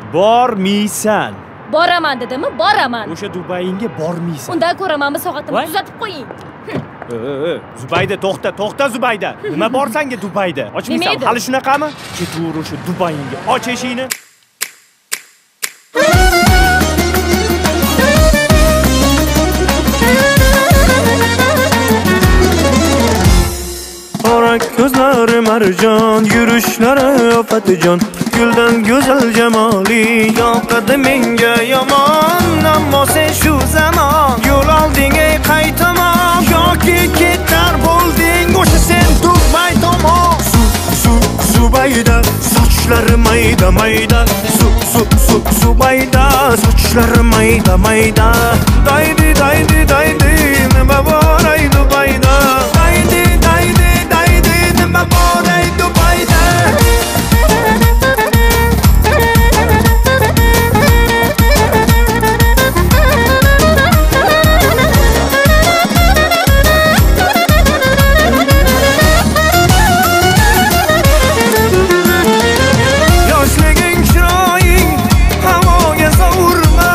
Bormaysan. Boraman dedimmi? Boraman. O'sha Dubayingga bormaysan. Undan ko'ra mana soatimni tuzatib qo'ying. Zubayda to'xta Zubayda. Nima bor senga Dubayda? Ochmaysan, hali shunaqami? Ketaver o'sha Dubayingga. Och eshikni. Ko'zlari marjon, yurishlari ofatijon, guldan go'zal jamoli yoqadi menga yomon. Ammo sen shu zamon yo'l olding ey qaytamon, yoki ketar bo'lding o'sha sen Dubay tomon. Zubayda sochlari mayda mayda, Zubayda sochlari mayda mayda, daydi nima bor ey Dubayda, daydi nima bor ey Dubayda. Yoshliging chiroying havoga sovurma,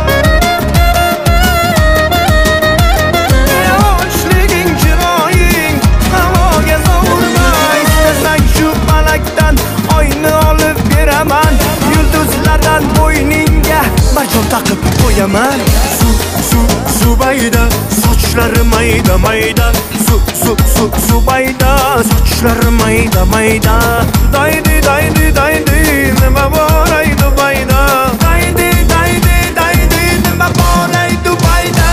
yoshliging chiroying havoga sovurma. Istasang shu falakdan oyni olib beraman, yulduzlardan bo'yningga marjon taqib qo'yaman. Zubayda sochlari mayda mayda, Zubayda sochlari mayda mayda, daydi nima bor ey Dubayda, daydi nima bor ey Dubayda.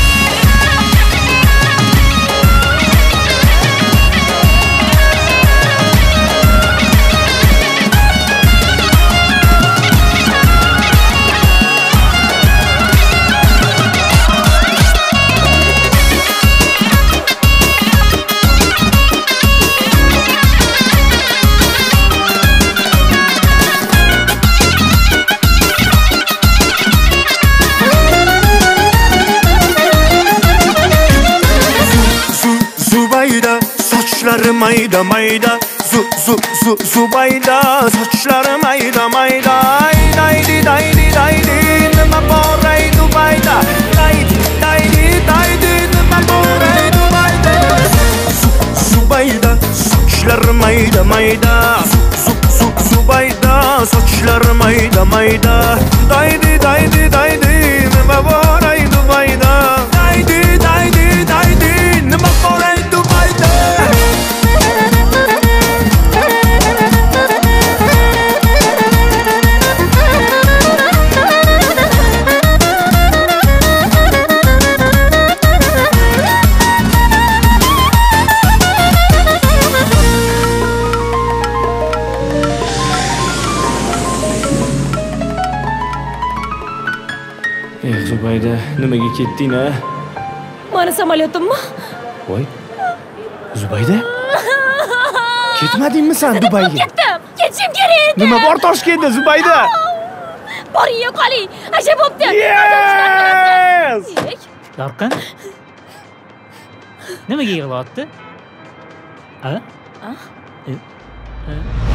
Zubayda sochlari mayda mayda, Zubayda sochlari mayda mayda, daydi nima bor ey Dubayda, daydi nima bor ey Dubayda. Zubayda sochlari mayda mayda, Zubayda sochlari mayda mayda, daydi nima bor ey Dubayda, daydi nima bor ey Dubayda. Zubayda, nimaga ketding-a? Mana samolyotimmi? Voy. Zubayda? Ketmadingmi sen Dubayga? Ketdim. Ketishim kerak. Nima bor Toshkentda Zubayda? Boring qoling. Asha bo'pti. Yes! Yorqin? Nimaga yig'layapti? Ha?